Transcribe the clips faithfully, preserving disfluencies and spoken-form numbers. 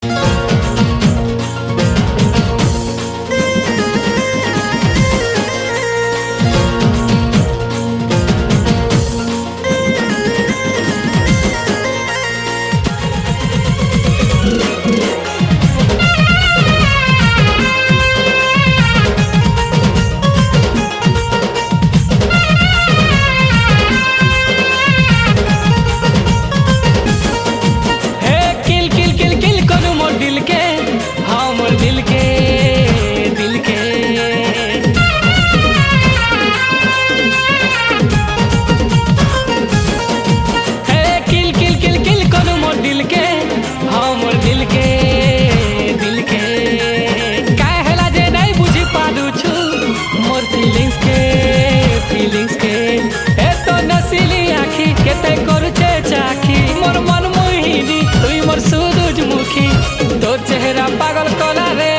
पागल कोला रे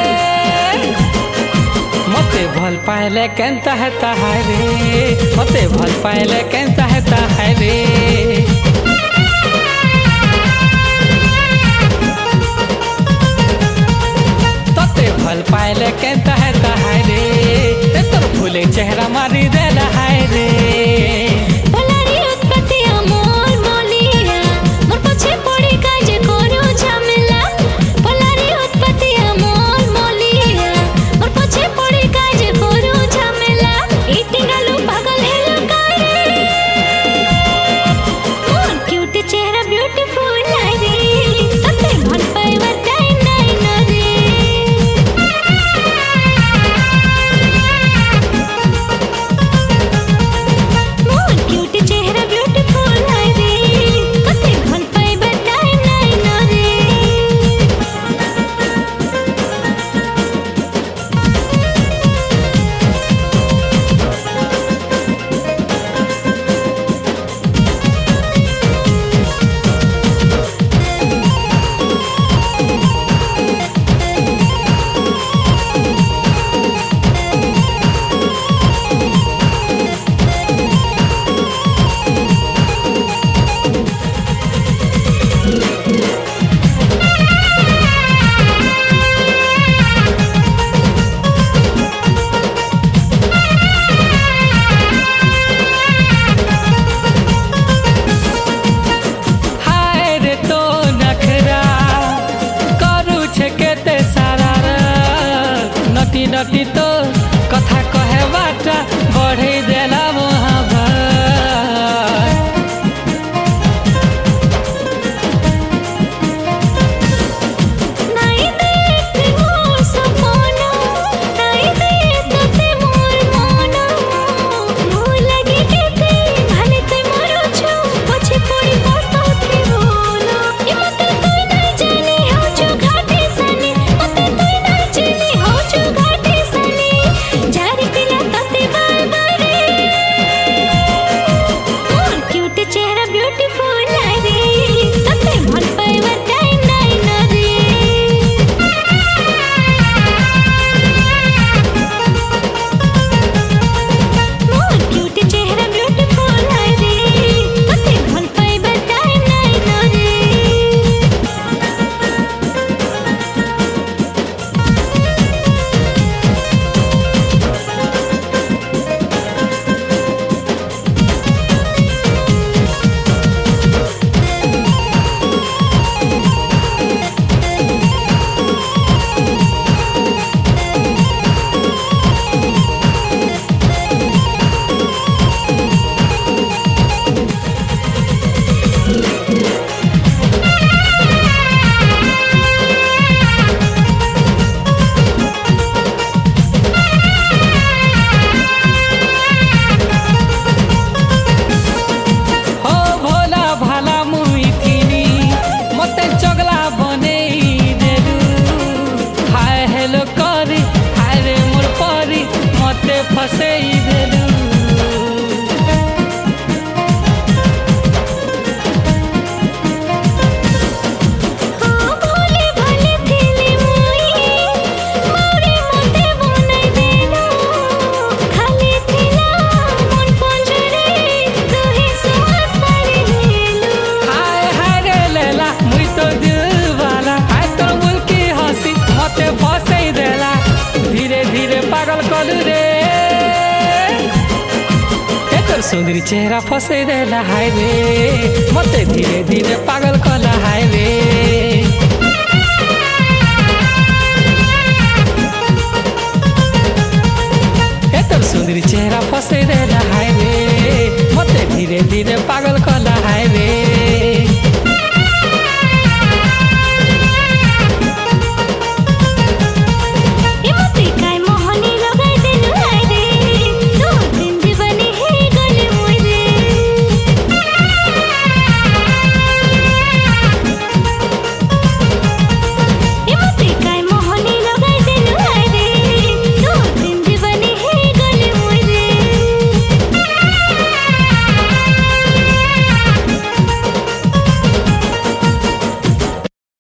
मते भल पाइले केनता है ताहाय रे मते भल पाइले केनता है ताहाय रे तते भल पाइले केनता है ताहाय रे तोर फूले चेहरा मारी देला हाय रे नटी तो कथा कहे बाटा बढ़े देला मोहब्बत नहीं देख मोर सपना नहीं देख ते मोर मना मोर लगे केते भले ते मरो छो पछे पड़ी पछताते बोलो ये मते तू नहीं जाने हो जो घाटे सने मते तू नहीं जाने हो जो घाटे सने सुंदरी चेहरा फसे देला हाय रे मते धीरे धीरे पागल कला हाय रे।